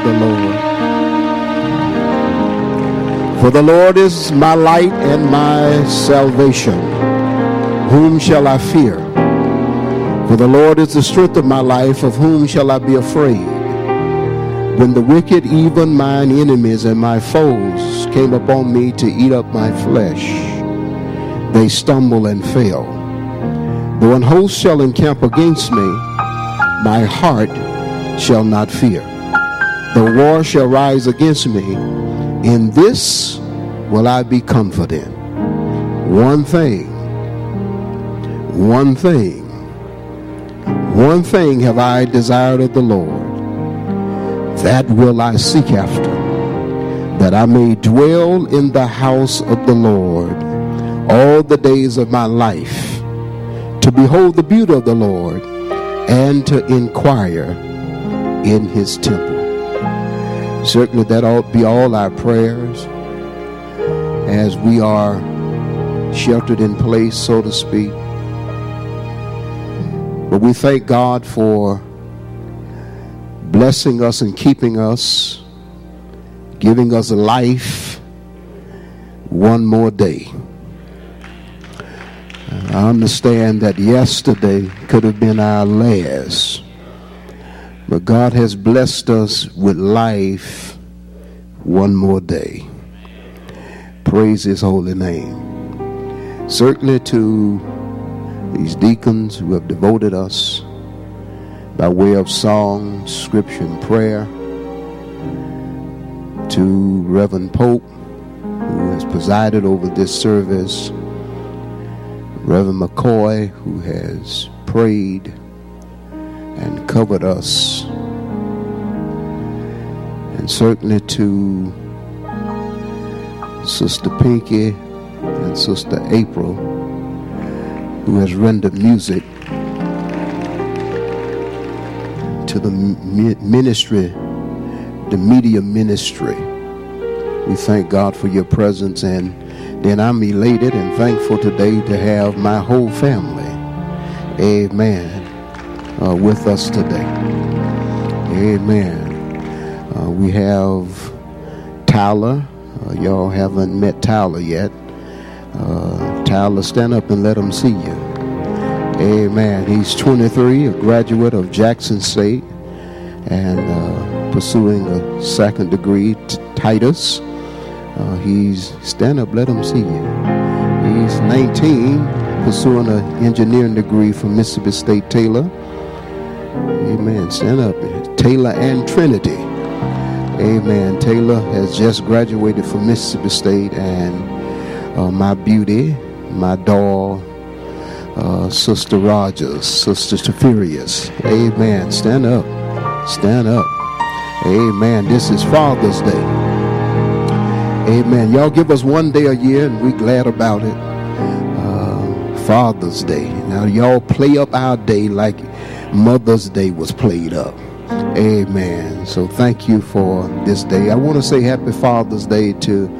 the Lord. For the Lord is my light and my salvation. Whom shall I fear? For the Lord is the strength of my life. Of whom shall I be afraid? When the wicked, even mine enemies and my foes, came upon me to eat up my flesh, they stumble and fail. Though an host shall encamp against me, my heart shall not fear. The war shall rise against me. In this will I be confident. One thing have I desired of the Lord, that will I seek after, that I may dwell in the house of the Lord all the days of my life, to behold the beauty of the Lord and to inquire in his temple. Certainly that ought to be all our prayers as we are sheltered in place, so to speak. But we thank God for blessing us and keeping us, giving us life one more day. I understand that yesterday could have been our last, but God has blessed us with life one more day. Praise his holy name. Certainly to these deacons who have devoted us by way of song, scripture, and prayer, to Reverend Pope, who has presided over this service, Reverend McCoy, who has prayed and covered us, and certainly to Sister Pinky and Sister April, who has rendered music to the ministry, the media ministry. We thank God for your presence, and then I'm elated and thankful today to have my whole family, amen, with us today. Amen. We have Tyler. Y'all haven't met Tyler yet. Tyler, stand up and let him see you. Amen. He's 23, a graduate of Jackson State, and pursuing a second degree, Titus. He's, stand up, let him see you. He's 19, pursuing an engineering degree from Mississippi State Taylor. Amen. Stand up. Taylor and Trinity. Amen. Taylor has just graduated from Mississippi State, and my beauty, my doll, Sister Rogers, Sister Teferius. Amen. Stand up. Stand up. Amen. This is Father's Day. Amen. Y'all give us one day a year, and we're glad about it. Father's Day. Now, y'all play up our day like Mother's Day was played up. Amen. So thank you for this day. I want to say Happy Father's Day to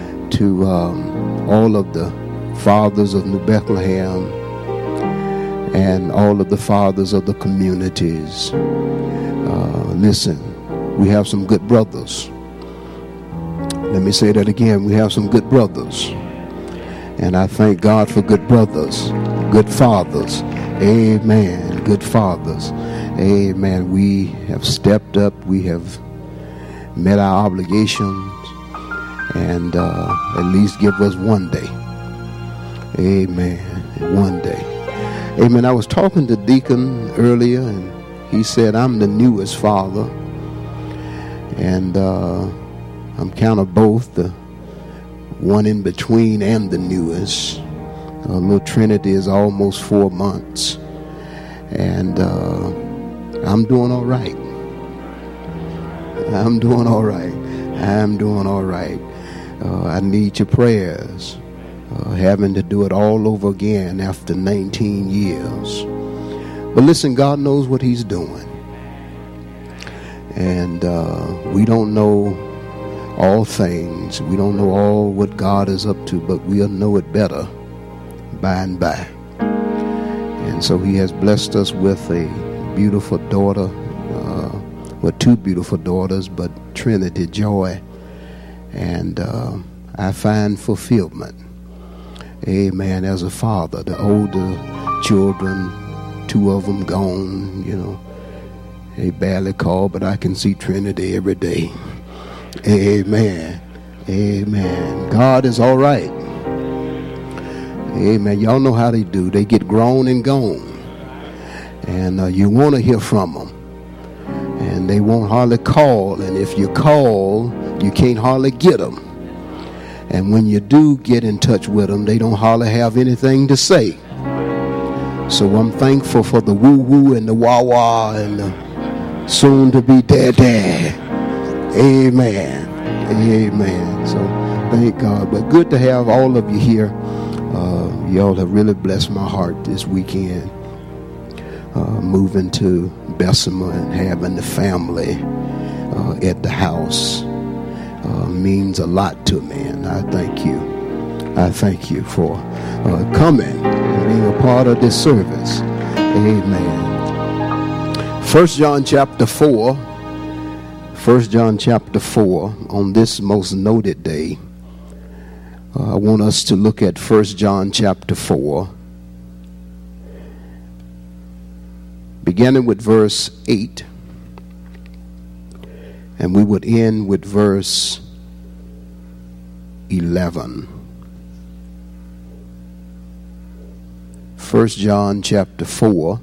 all of the fathers of New Bethlehem and all of the fathers of the communities. Listen, we have some good brothers. Let me say that again. We have some good brothers. And I thank God for good brothers, good fathers. Amen. Good fathers. Amen. We have stepped up. We have met our obligations, and at least give us one day. Amen. One day. Amen. I was talking to Deacon earlier, and he said, I'm the newest father. And I'm kind of both, the one in between and the newest. Little Trinity is almost 4 months. And I'm doing all right. I'm doing all right. I'm doing all right. I need your prayers. Having to do it all over again after 19 years. But listen, God knows what he's doing. And we don't know all things. We don't know all what God is up to, but we'll know it better by and by. And so he has blessed us with a beautiful daughter. but two beautiful daughters, but Trinity Joy. And I find fulfillment, amen, as a father. The older children, two of them gone, you know, they barely call, but I can see Trinity every day. Amen. Amen. God is all right. Amen. Y'all know how they do. They get grown and gone. And you want to hear from them. And they won't hardly call. And if you call, you can't hardly get them. And when you do get in touch with them, they don't hardly have anything to say. So I'm thankful for the woo-woo and the wah-wah and the soon-to-be dad. Amen. Amen. So thank God. But good to have all of you here. Y'all have really blessed my heart this weekend. Moving to Bessemer and having the family at the house means a lot to me. And I thank you. I thank you for coming and being a part of this service. Amen. 1 John chapter 4. 1 John chapter 4, on this most noted day, I want us to look at 1 John chapter 4, beginning with verse 8, and we would end with verse 11. 1 John chapter 4.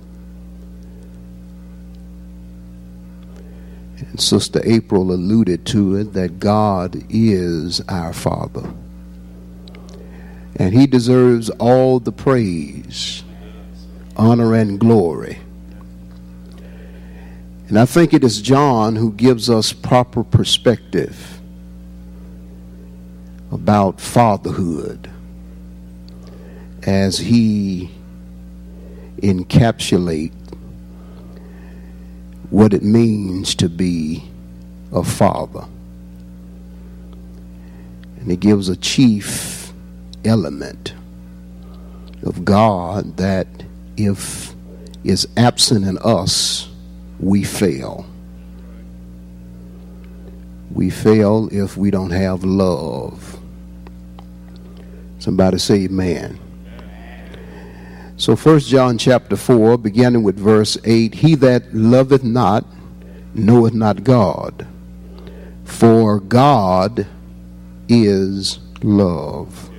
And Sister April alluded to it, that God is our Father. And He deserves all the praise, honor, and glory. And I think it is John who gives us proper perspective about fatherhood as he encapsulates what it means to be a father. And he gives a chief element of God that if is absent in us, we fail. We fail if we don't have love. Somebody say amen. So 1 John chapter 4, beginning with verse 8, he that loveth not knoweth not God, for God is love.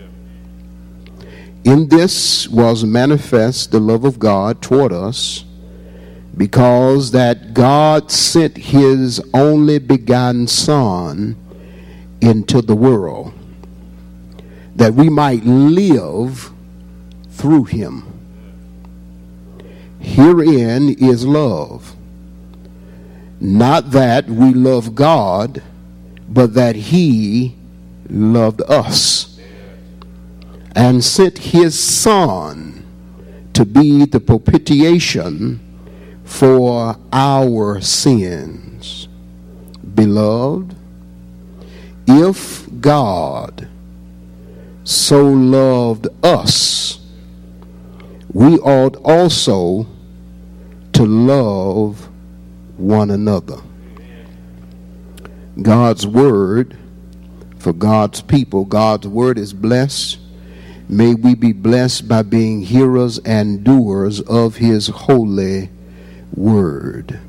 In this was manifest the love of God toward us, because that God sent his only begotten Son into the world, that we might live through him. Herein is love, not that we love God, but that he loved us and sent his Son to be the propitiation for our sins. Beloved, if God so loved us, we ought also to love one another. God's word for God's people. God's word is blessed. May we be blessed by being hearers and doers of his holy word.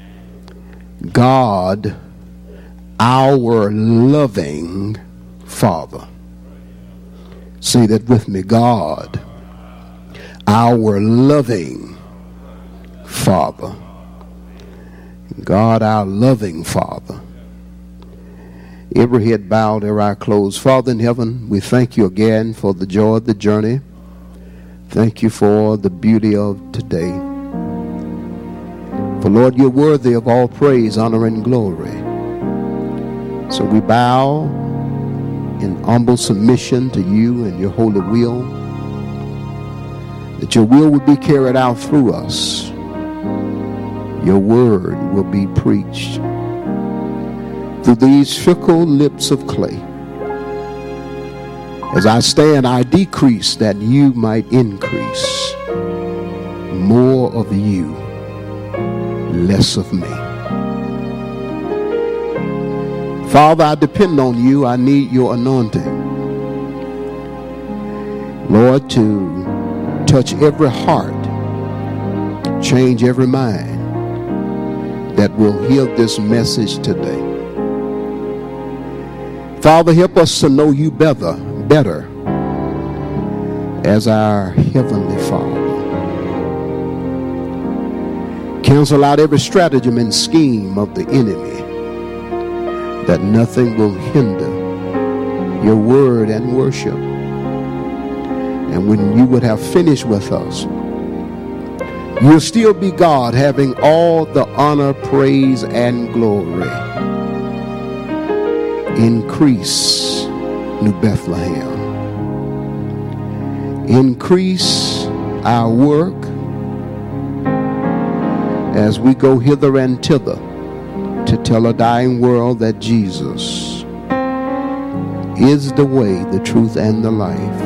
God, our loving Father. Say that with me. God, our loving Father. God, our loving Father. Every head bowed, every eye closed. Father in heaven, we thank you again for the joy of the journey. Thank you for the beauty of today. For Lord, you're worthy of all praise, honor, and glory. So we bow in humble submission to you and your holy will, that your will would be carried out through us. Your word will be preached through these fickle lips of clay. As I stand, I decrease that you might increase. More of you, less of me. Father, I depend on you. I need your anointing, Lord, to touch every heart, change every mind that will hear this message today. Father, help us to know you better as our Heavenly Father. Cancel out every stratagem and scheme of the enemy, that nothing will hinder your word and worship. And when you would have finished with us, you'll still be God, having all the honor, praise, and glory. Increase New Bethlehem. Increase our work as we go hither and thither to tell a dying world that Jesus is the way, the truth, and the life.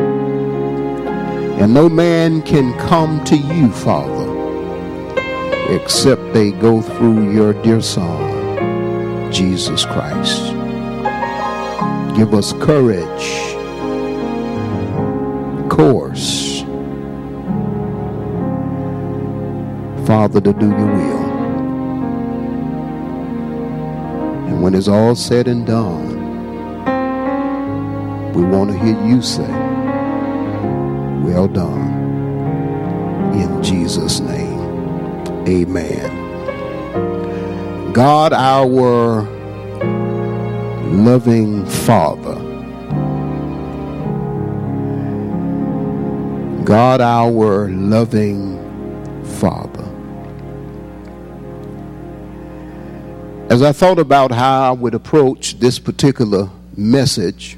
And no man can come to you, Father, except they go through your dear Son, Jesus Christ. Give us courage, course, Father, to do your will. And when it's all said and done, we want to hear you say, well done. In Jesus' name, amen. God, our loving Father, God, our loving Father. As I thought about how I would approach this particular message,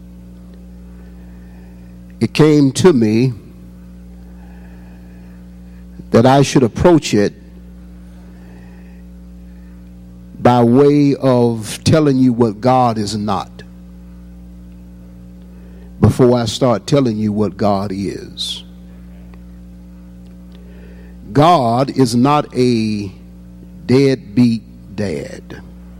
it came to me that I should approach it by way of telling you what God is not, before I start telling you what God is. God is not a deadbeat dad.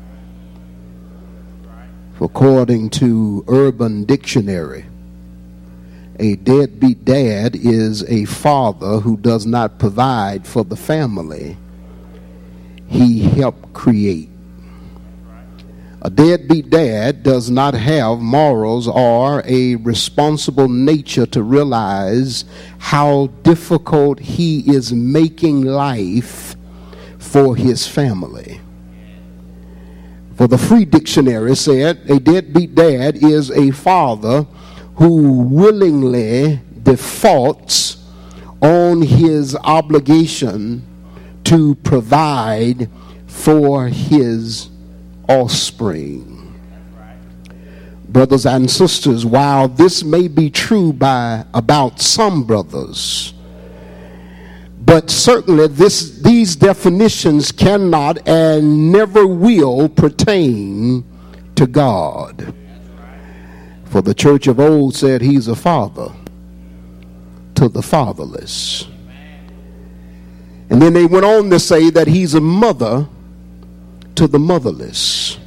According to Urban Dictionary, a deadbeat dad is a father who does not provide for the family he helped create. A deadbeat dad does not have morals or a responsible nature to realize how difficult he is making life for his family. For the Free Dictionary said, a deadbeat dad is a father who willingly defaults on his obligation to provide for his offspring. Brothers and sisters, while this may be true about some brothers, but certainly these definitions cannot and never will pertain to God. For the church of old said he's a father to the fatherless. And then they went on to say that he's a mother to the motherless.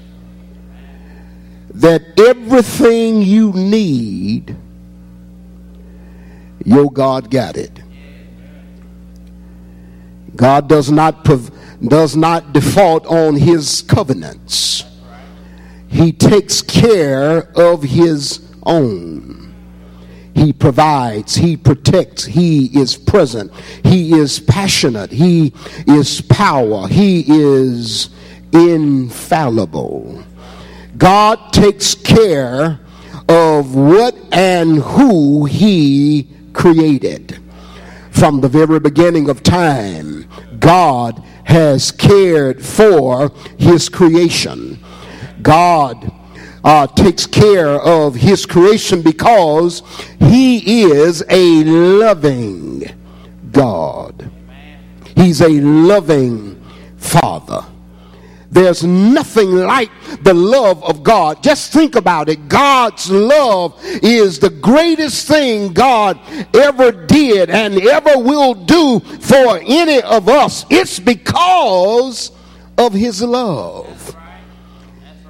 That everything you need, your God got it. God does not default on his covenants. He takes care of his own. He provides, he protects, he is present, he is passionate, he is power, he is infallible. God takes care of what and who he created. From the very beginning of time, God has cared for his creation. God takes care of his creation because he is a loving God. He's a loving Father. There's nothing like the love of God. Just think about it. God's love is the greatest thing God ever did and ever will do for any of us. It's because of his love.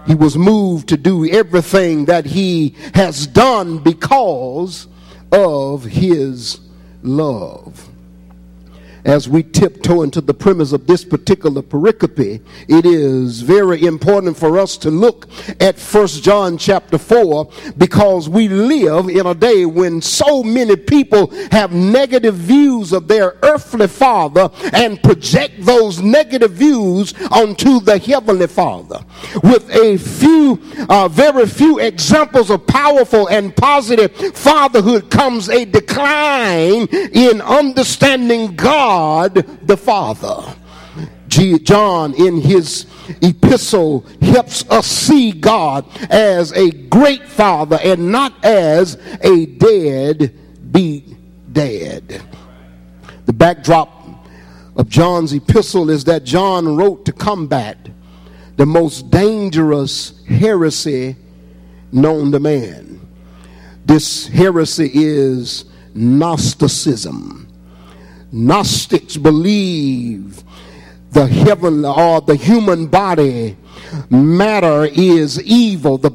He was moved to do everything that he has done because of his love. As we tiptoe into the premise of this particular pericope, it is very important for us to look at 1 John chapter 4, because we live in a day when so many people have negative views of their earthly father and project those negative views onto the heavenly Father. With a few, very few examples of powerful and positive fatherhood comes a decline in understanding God the Father. John in his epistle helps us see God as a great father and not as a deadbeat dad. The backdrop of John's epistle is that John wrote to combat the most dangerous heresy known to man. This heresy is Gnosticism. Gnostics believe the heaven or the human body matter is evil. The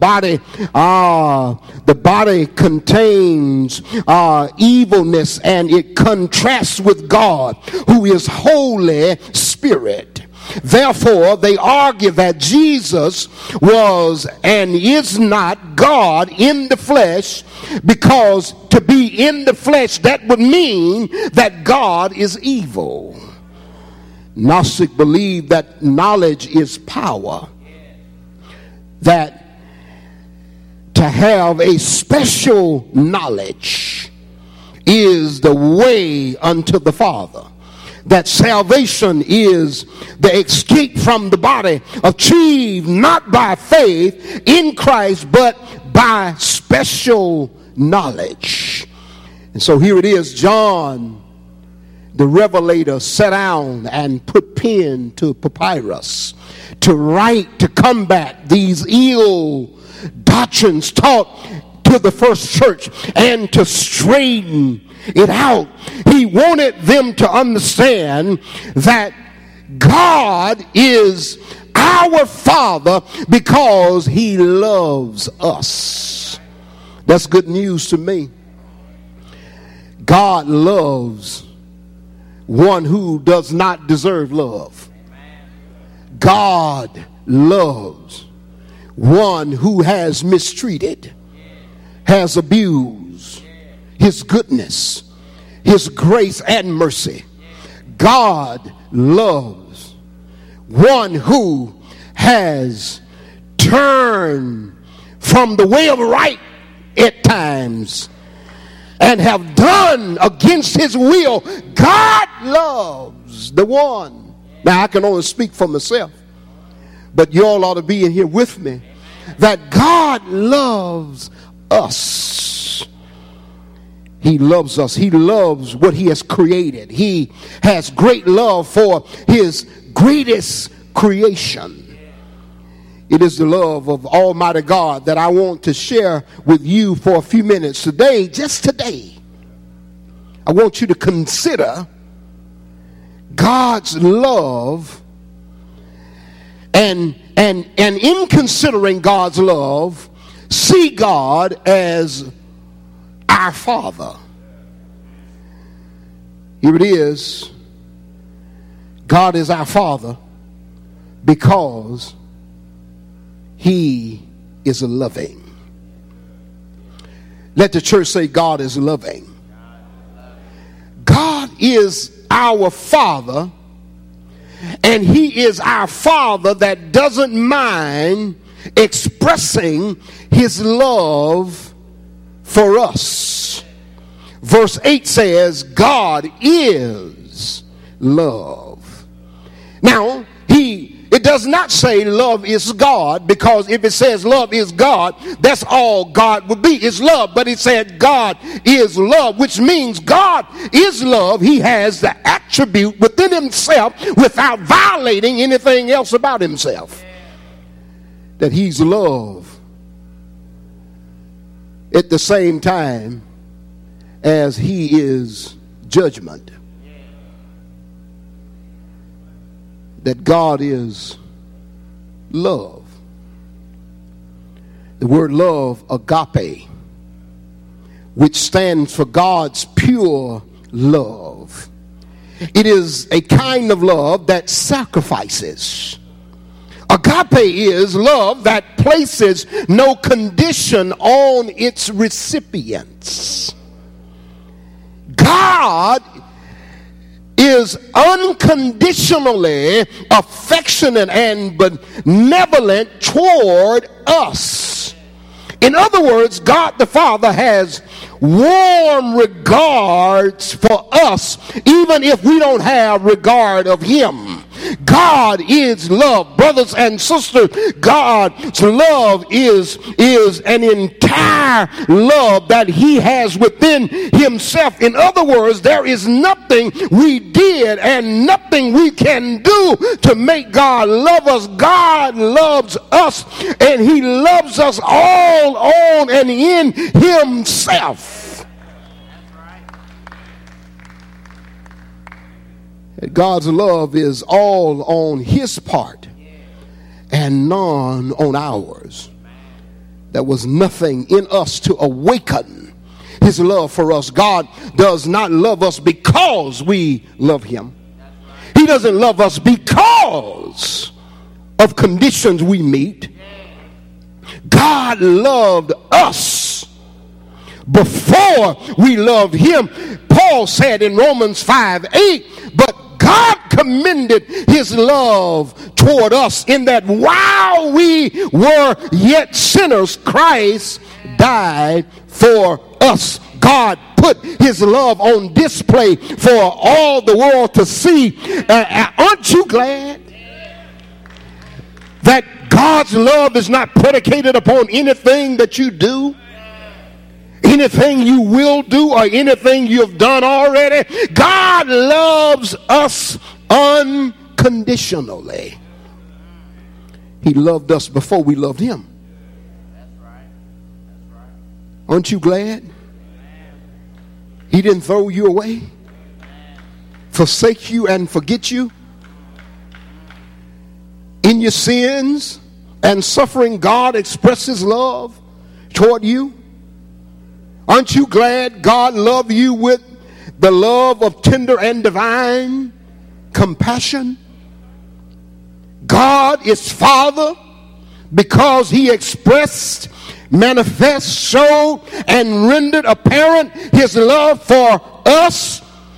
body contains evilness, and it contrasts with God, who is Holy Spirit. Therefore, they argue that Jesus was and is not God in the flesh, because to be in the flesh, that would mean that God is evil. Gnostic believe that knowledge is power, that to have a special knowledge is the way unto the Father, that salvation is the escape from the body, achieved not by faith in Christ, but by special knowledge. And so here it is, John the Revelator sat down and put pen to papyrus to write, to combat these ill doctrines taught to the first church and to straighten it out. He wanted them to understand that God is our Father because he loves us. That's good news to me. God loves one who does not deserve love. God loves one who has mistreated, has abused his goodness, his grace and mercy. God loves one who has turned from the way of right at times and have done against his will. God loves the one. Now, I can only speak for myself, but you all ought to be in here with me, that God loves us. He loves us. He loves what he has created. He has great love for his greatest creation. It is the love of Almighty God that I want to share with you for a few minutes today. Just today, I want you to consider God's love, and in considering God's love, see God as our Father. Here it is. God is our Father because he is loving. Let the church say, God is loving. God is our Father, and he is our Father that doesn't mind expressing his love for us. Verse 8 says, God is love. Now, it does not say love is God, because if it says love is God, that's all God would be, is love. But it said God is love, which means God is love. He has the attribute within himself without violating anything else about himself, that he's love at the same time as he is judgment. That God is love. The word love, agape, which stands for God's pure love. It is a kind of love that sacrifices. Agape is love that places no condition on its recipients. God is unconditionally affectionate and benevolent toward us. In other words, God the Father has warm regards for us, even if we don't have regard of him. God is love. Brothers and sisters, God's love is an entire love that he has within himself. In other words, there is nothing we did and nothing we can do to make God love us. God loves us, and he loves us all on and in himself. God's love is all on his part and none on ours. There was nothing in us to awaken his love for us. God does not love us because we love him. He doesn't love us because of conditions we meet. God loved us before we loved him. Paul said in Romans 5:8, but God commended his love toward us in that while we were yet sinners, Christ died for us. God put his love on display for all the world to see. Aren't you glad that God's love is not predicated upon anything that you do, anything you will do, or anything you've done already? God loves us unconditionally. He loved us before we loved him. That's right. That's right. Aren't you glad? He didn't throw you away, forsake you, and forget you. In your sins and suffering, God expresses love toward you. Aren't you glad God loved you with the love of tender and divine compassion? God is Father because he expressed, manifest, showed, and rendered apparent his love for us.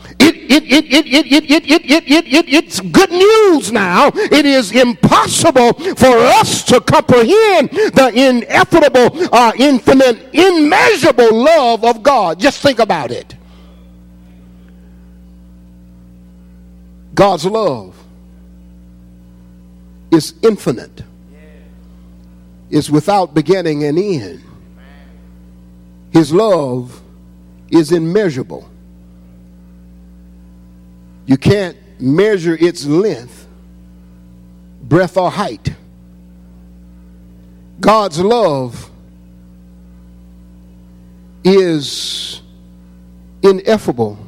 It's good news now. It is impossible for us to comprehend the ineffable, infinite, immeasurable love of God. Just think about it. God's love is infinite. It's without beginning and end. His love is immeasurable. You can't measure its length, breadth, or height. God's love is ineffable.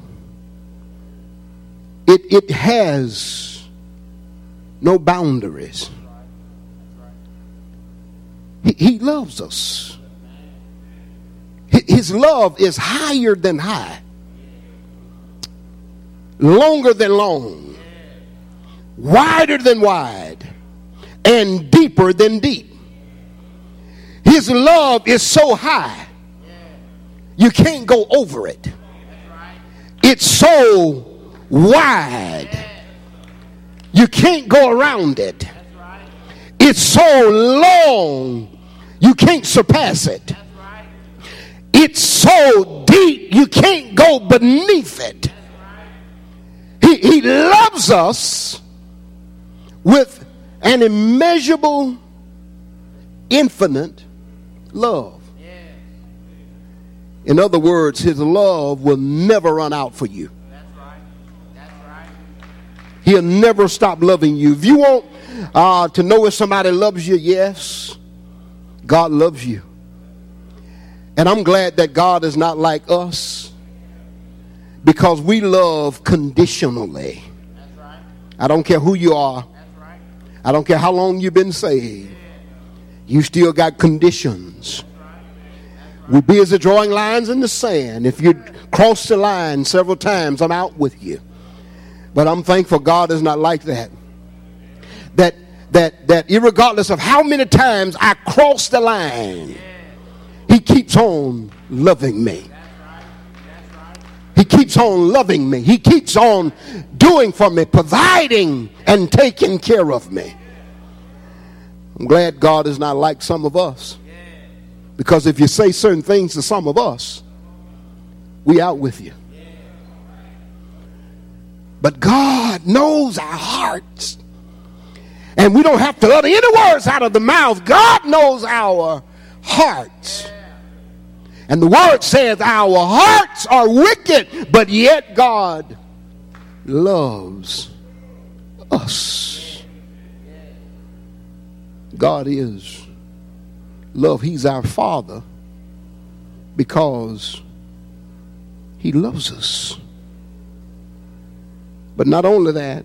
It has no boundaries. He loves us. His love is higher than high, longer than long, wider than wide, and deeper than deep. His love is so high, you can't go over it. It's so wide, you can't go around it. It's so long, you can't surpass it. It's so deep, you can't go beneath it. He loves us with an immeasurable, infinite love. In other words, his love will never run out for you. That's right. That's right. He'll never stop loving you. If you want to know if somebody loves you, yes, God loves you. And I'm glad that God is not like us, because we love conditionally. That's right. I don't care who you are. That's right. I don't care how long you've been saved. You still got conditions. We're busy drawing lines in the sand. If you cross the line several times, I'm out with you. But I'm thankful God is not like that. That irregardless of how many times I cross the line, he keeps on loving me. He keeps on loving me. He keeps on doing for me, providing and taking care of me. I'm glad God is not like some of us. Because if you say certain things to some of us, we out with you. But God knows our hearts. And we don't have to utter any words out of the mouth. God knows our hearts. And the word says our hearts are wicked, but yet God loves us. God is love. He's our Father because he loves us. But not only that,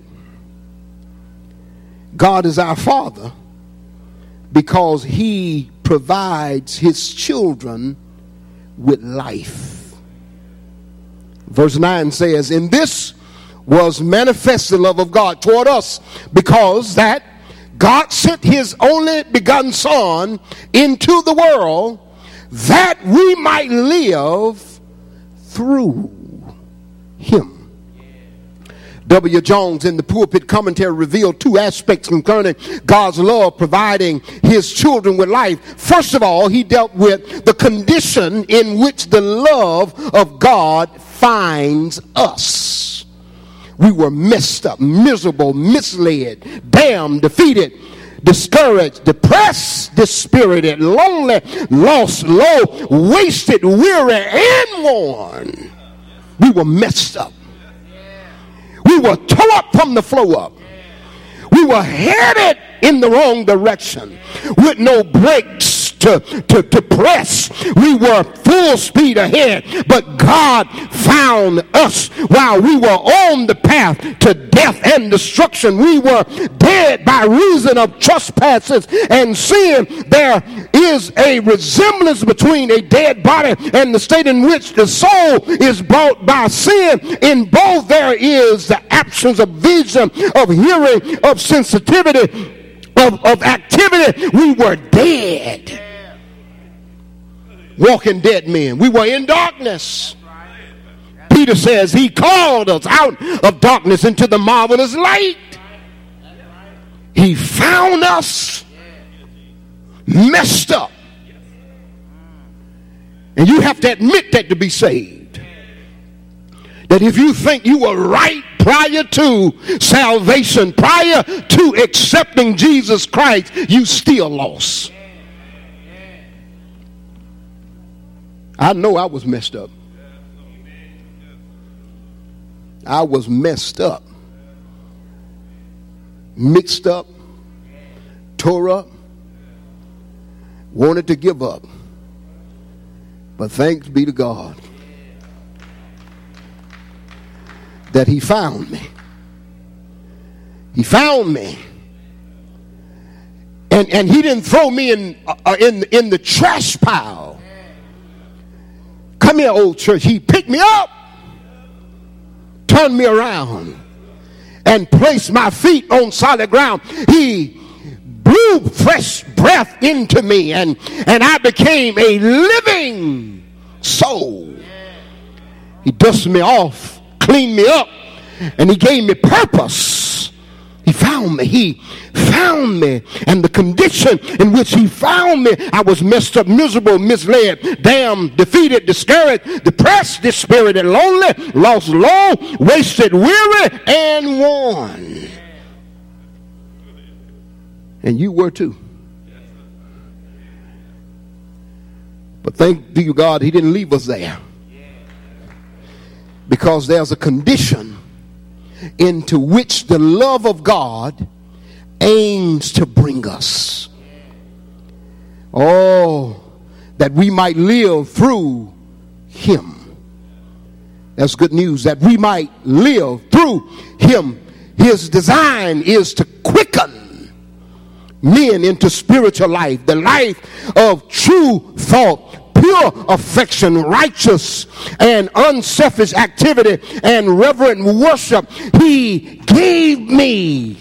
God is our Father because he provides his children with life. Verse 9 says, "In this was manifest the love of God toward us, because that God sent his only begotten Son into the world that we might live through him." W. Jones in the Pulpit Commentary revealed two aspects concerning God's love providing his children with life. First of all, he dealt with the condition in which the love of God finds us. We were messed up, miserable, misled, damned, defeated, discouraged, depressed, dispirited, lonely, lost, low, wasted, weary, and worn. We were messed up. We were tore up from the flow up. We were headed in the wrong direction with no brakes to press. We were full speed ahead, but God found us while we were on the path to death and destruction. We were dead by reason of trespasses and sin. There is a resemblance between a dead body and the state in which the soul is brought by sin. In both there is the absence of vision, of hearing, of sensitivity, of activity. We were dead. Walking dead men. We were in darkness. Peter says he called us out of darkness into the marvelous light. He found us messed up. And you have to admit that to be saved. That if you think you were right prior to salvation, prior to accepting Jesus Christ, you still lost. I know I was messed up. I was messed up, mixed up, tore up, wanted to give up. But thanks be to God that he found me. He found me. And he didn't throw me in the trash pile. Come here, old church. He picked me up, turned me around, and placed my feet on solid ground. He blew fresh breath into me, and I became a living soul. He dusted me off, cleaned me up, and he gave me purpose. He found me. He found me. And the condition in which he found me, I was messed up, miserable, misled, damned, defeated, discouraged, depressed, dispirited, lonely, lost, low, wasted, weary, and worn. And you were too. But thank you, God, he didn't leave us there. Because there's a condition into which the love of God aims to bring us. Oh, that we might live through him. That's good news, that we might live through him. His design is to quicken men into spiritual life, the life of true thought, pure affection, righteous and unselfish activity, and reverent worship. He gave me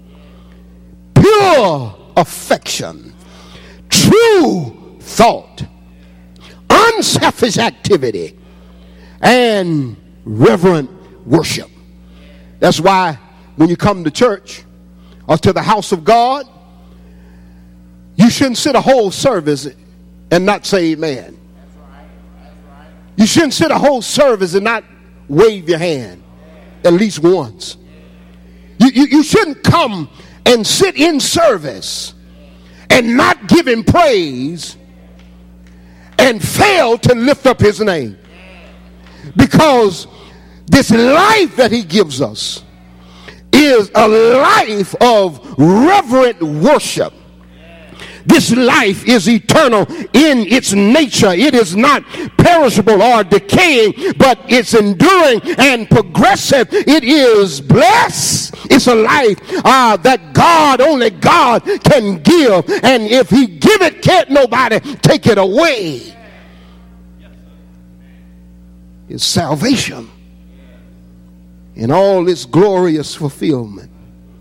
pure affection, true thought, unselfish activity, and reverent worship. That's why when you come to church or to the house of God, you shouldn't sit a whole service and not say amen. You shouldn't sit a whole service and not wave your hand at least once. You shouldn't come and sit in service and not give him praise and fail to lift up his name. Because this life that he gives us is a life of reverent worship. This life is eternal in its nature. It is not perishable or decaying, but it's enduring and progressive. It is blessed. It's a life that God, only God can give. And if he give it, can't nobody take it away. It's salvation in all its glorious fulfillment.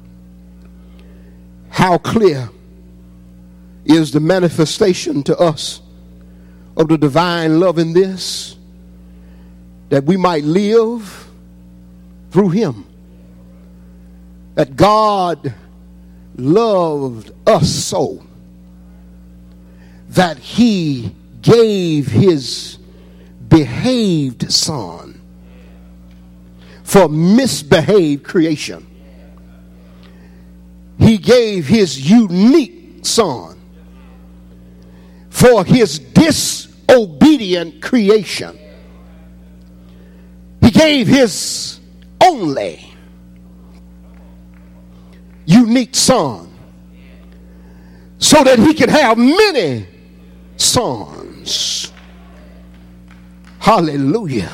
How clear is the manifestation to us of the divine love in this, that we might live through him. That God loved us so that he gave his behaved son for misbehaved creation. He gave his unique son for his disobedient creation. He gave his only unique son so that he could have many sons. Hallelujah.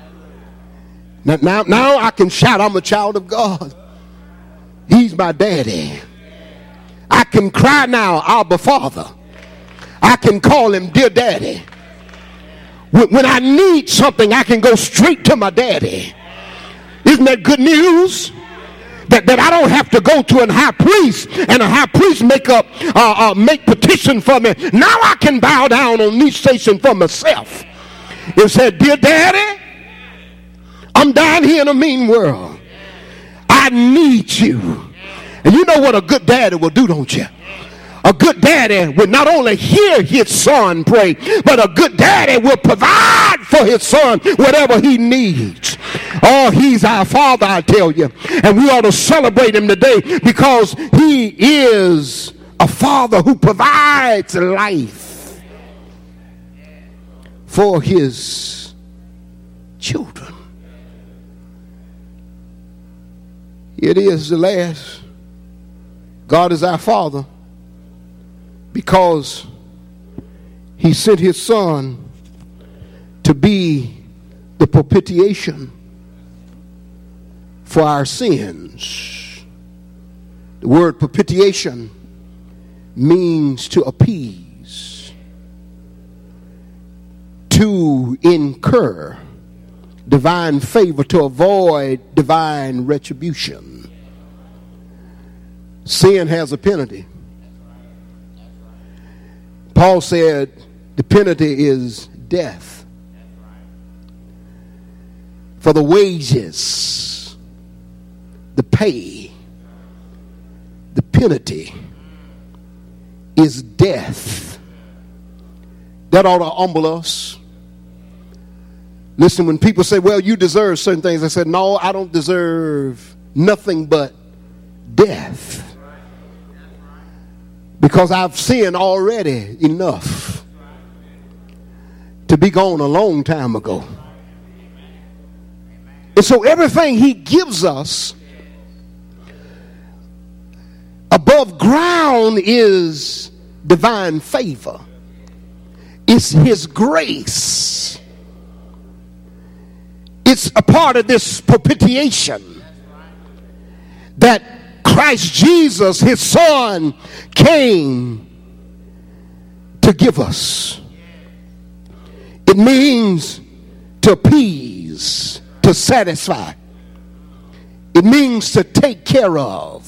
Now I can shout, I'm a child of God. He's my daddy. I can cry now, Abba Father. I can call him dear daddy. When I need something, I can go straight to my daddy. Isn't that good news? That I don't have to go to a high priest and a high priest make petition for me. Now I can bow down on knee station for myself. It said, dear daddy, I'm down here in a mean world. I need you. And you know what a good daddy will do, don't you? A good daddy will not only hear his son pray, but a good daddy will provide for his son whatever he needs. Oh, he's our father, I tell you. And we ought to celebrate him today because he is a father who provides life for his children. It is the last. God is our father because he sent his son to be the propitiation for our sins. The word propitiation means to appease, to incur divine favor, to avoid divine retribution. Sin has a penalty. Paul said the penalty is death. For the wages, the pay, the penalty is death. That ought to humble us. Listen, when people say, well, you deserve certain things, I said, no, I don't deserve nothing but death. Because I've sinned already enough to be gone a long time ago. And so everything he gives us above ground is divine favor. It's his grace. It's a part of this propitiation that Christ Jesus, his son, came to give us. It means to appease, to satisfy. It means to take care of.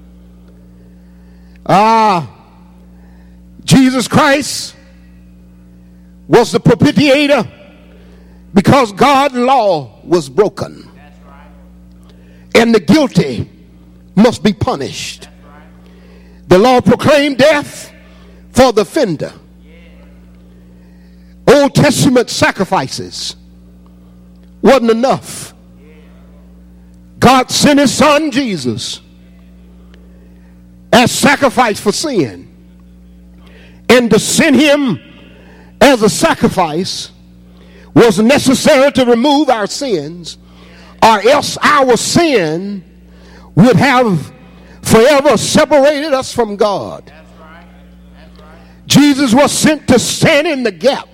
Jesus Christ was the propitiator because God's law was broken. That's right. And the guilty must be punished. That's right. The law proclaimed death for the offender. Old Testament sacrifices wasn't enough. God sent his son Jesus as sacrifice for sin. And to send him as a sacrifice was necessary to remove our sins, or else our sin would have forever separated us from God. That's right. That's right. Jesus was sent to stand in the gap.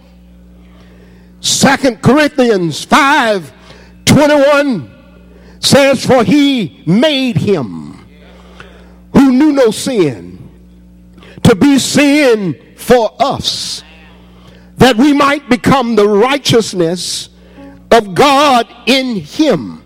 2 Corinthians 5:21 says, for he made him who knew no sin to be sin for us, that we might become the righteousness of God in him.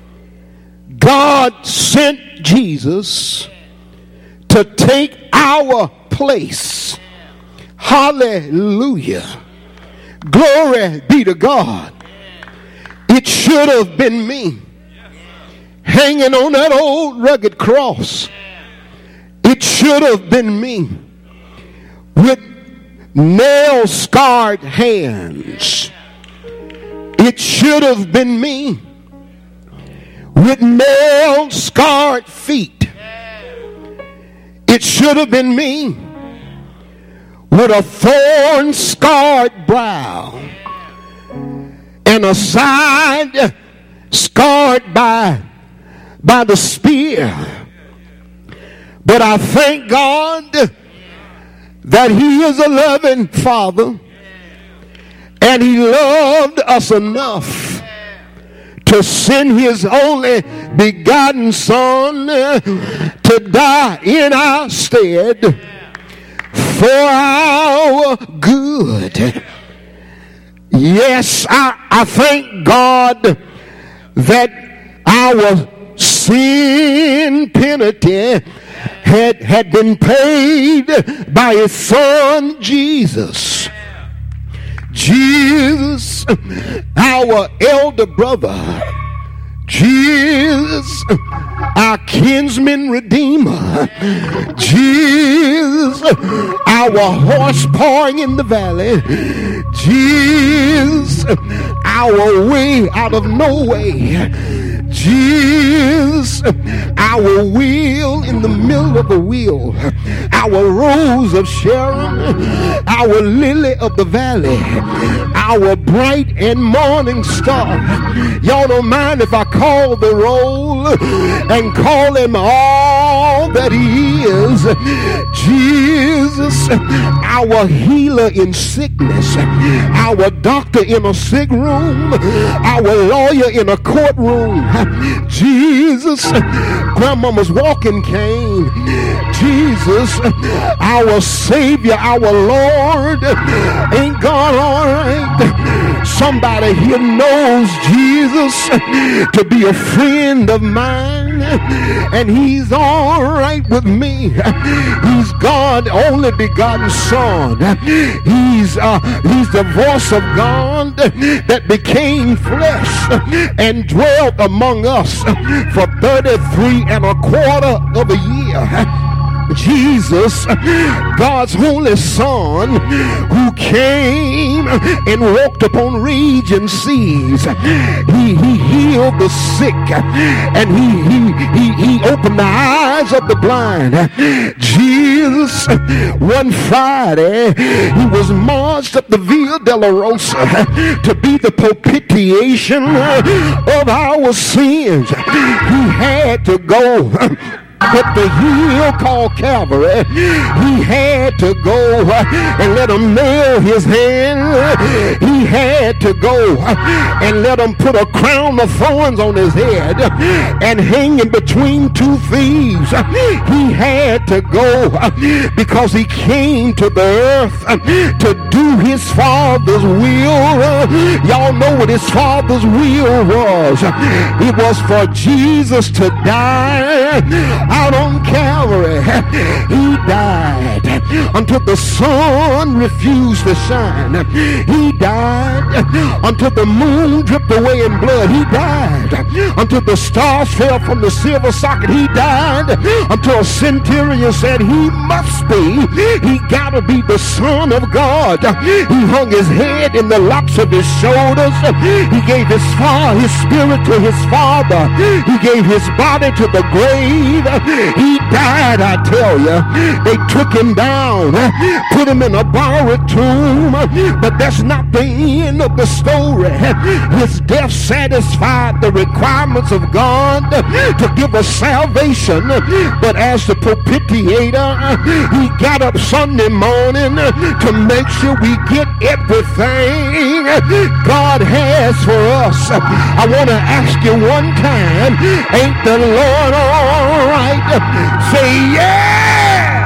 God sent Jesus to take our place. Hallelujah. Glory be to God. It should have been me hanging on that old rugged cross. It should have been me with nail-scarred hands. It should have been me with nail-scarred feet. It should have been me with a thorn-scarred brow and a side scarred by the spear. But I thank God that he is a loving father, and he loved us enough to send his only begotten son to die in our stead for our good. Yes, I thank God that our sin penalty had been paid by his son Jesus. Jesus, our elder brother. Jesus, our kinsman redeemer. Jesus, our horse pouring in the valley. Jesus, our way out of no way. Jesus, our wheel in the middle of the wheel, our rose of Sharon, our lily of the valley, our bright and morning star. Y'all don't mind if I call the roll and call him all that he is. Jesus, our healer in sickness, our doctor in a sick room, our lawyer in a courtroom. Jesus, grandmama's walking cane. Jesus, our Savior, our Lord. Ain't God all right? Somebody here knows Jesus to be a friend of mine, and he's all right with me. He's God's only begotten son. He's the voice of God that became flesh and dwelt among us for 33 and a quarter of a year. Jesus, God's only son, who came and walked upon raging seas. He healed the sick, and he opened the eyes of the blind. Jesus, one Friday, he was marched up the Via Dolorosa to be the propitiation of our sins. He had to go But the hill called Calvary, he had to go and let them nail his hand. He had to go and let them put a crown of thorns on his head and hang him between two thieves. He had to go because he came to the earth to do his Father's will. Y'all know what his Father's will was. It was for Jesus to die out on Calvary. He died until the sun refused to shine. He died until the moon dripped away in blood. He died until the stars fell from the silver socket. He died until a centurion said he must be. He gotta be the Son of God. He hung his head in the laps of his shoulders. He gave his spirit to his Father. He gave his body to the grave. He died, I tell you. They took him down, put him in a borrowed tomb, but that's not the end of the story. His death satisfied the requirements of God to give us salvation, but as the propitiator, he got up Sunday morning to make sure we get everything God has for us. I want to ask you one time, ain't the Lord all right? Say yeah!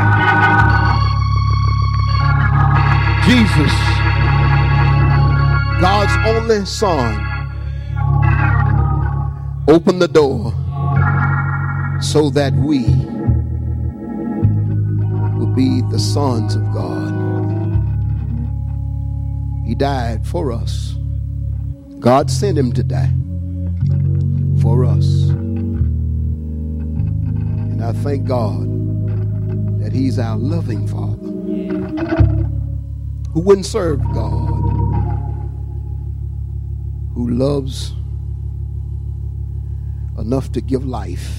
Jesus, God's only Son, opened the door so that we would be the sons of God. He died for us. God sent him to die for us. And I thank God that he's our loving Father who wouldn't serve God, who loves enough to give life.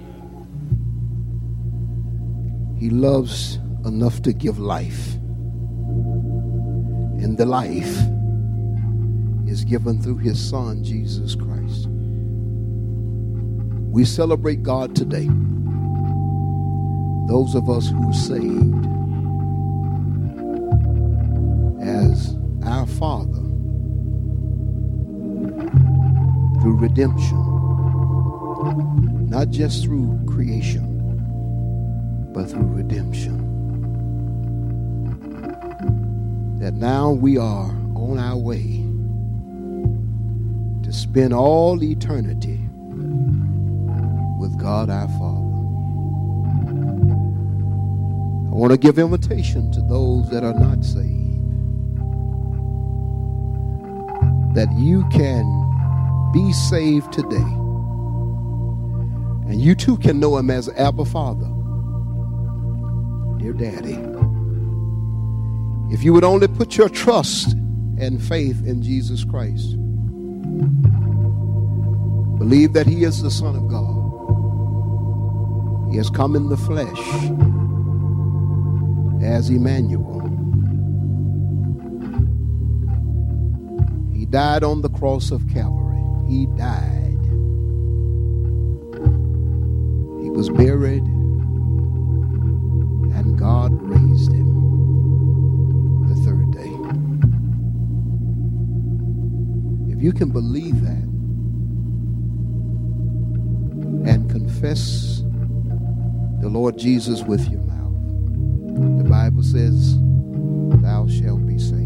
He loves enough to give life. And the life is given through his Son, Jesus Christ. We celebrate God today. Those of us who are saved as our Father through redemption, not just through creation, but through redemption. That now we are on our way to spend all eternity with God our Father. I want to give invitation to those that are not saved, that you can be saved today, and you too can know him as Abba Father, dear Daddy. If you would only put your trust and faith in Jesus Christ, believe that he is the Son of God. He has come in the flesh as Emmanuel. He died on the cross of Calvary. He died. He was buried, and God raised him the third day. If you can believe that and confess the Lord Jesus with your mouth, the Bible says, thou shalt be saved.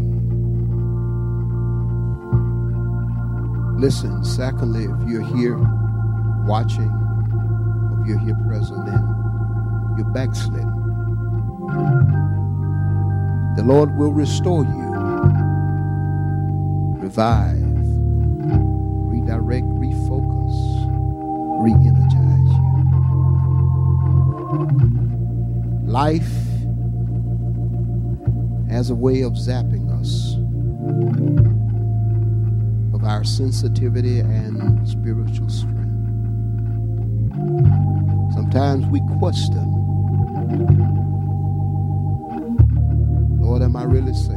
Listen, secondly, if you're here watching, or if you're here present and you're backslidden, the Lord will restore you, revive, redirect, refocus, re-energize you. Life has a way of zapping us of our sensitivity and spiritual strength. Sometimes we question, Lord, am I really saved?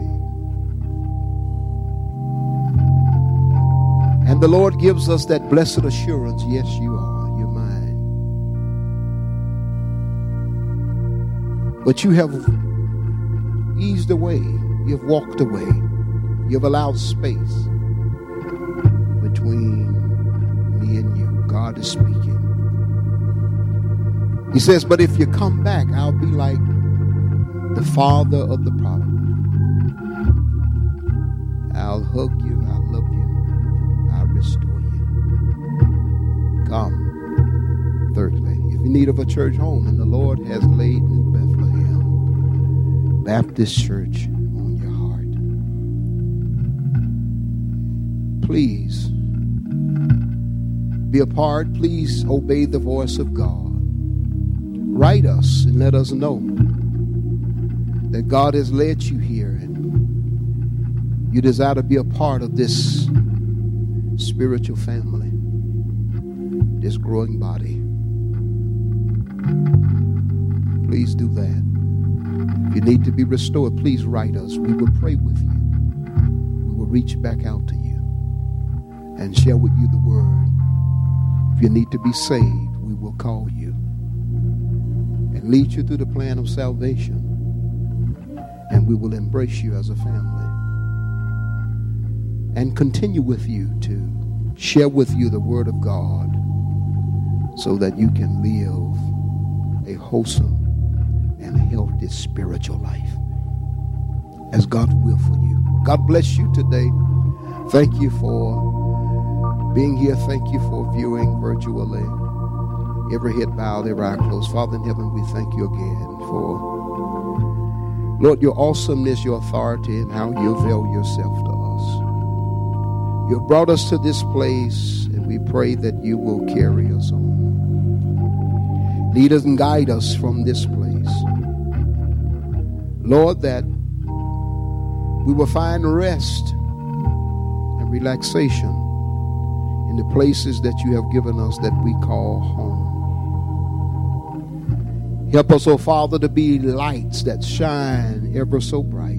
And the Lord gives us that blessed assurance, yes, you are. You're mine. But you have eased away. You've walked away. You've allowed space between me and you. God is speaking. He says, but if you come back, I'll be like the father of the prodigal. I'll hug you. I'll love you. I'll restore you. Come. Thirdly, if you need of a church home, and the Lord has laid New Bethlehem Baptist Church on your heart, please be a part. Please obey the voice of God. Write us and let us know that God has led you here and you desire to be a part of this spiritual family, this growing body. Please do that. If you need to be restored, please write us. We will pray with you. We will reach back out to you and share with you the word. If you need to be saved, we will call you and lead you through the plan of salvation. And we will embrace you as a family and continue with you to share with you the word of God so that you can live a wholesome and healthy spiritual life as God will for you. God bless you today. Thank you for being here. Thank you for viewing virtually. Every head bowed, every eye closed. Father in heaven, we thank you again for, Lord, your awesomeness, your authority, and how you avail yourself to us. You have brought us to this place, and we pray that you will carry us on. Lead us and guide us from this place. Lord, that we will find rest and relaxation in the places that you have given us that we call home. Help us, oh Father, to be lights that shine ever so bright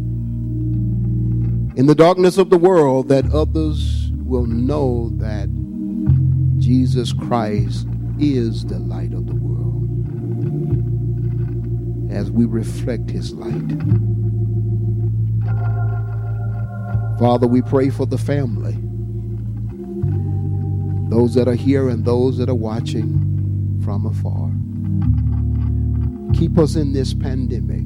in the darkness of the world, that others will know that Jesus Christ is the light of the world as we reflect his light. Father, we pray for the family, those that are here and those that are watching from afar. Keep us in this pandemic.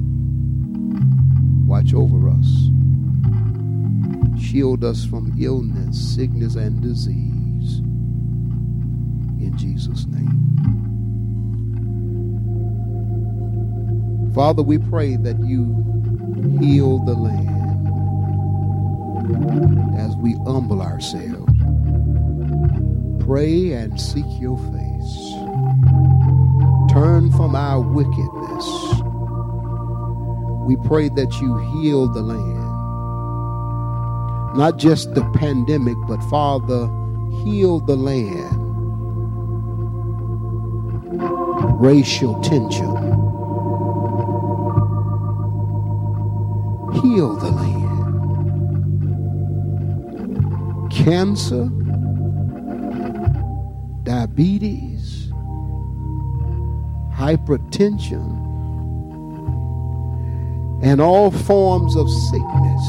Watch over us. Shield us from illness, sickness, and disease. In Jesus' name. Father, we pray that you heal the land as we humble ourselves. Pray and seek your face. Turn from our wickedness. We pray that you heal the land. Not just the pandemic, but Father, heal the land. Racial tension. Heal the land. Cancer, diabetes, hypertension, and all forms of sickness.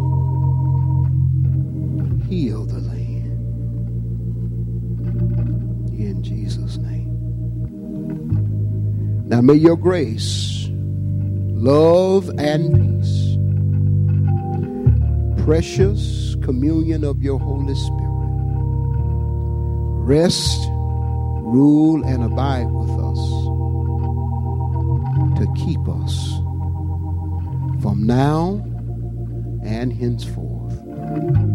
Heal the land. In Jesus' name. Now may your grace, love, and peace, precious communion of your Holy Spirit, rest, rule, and abide with us to keep us from now and henceforth.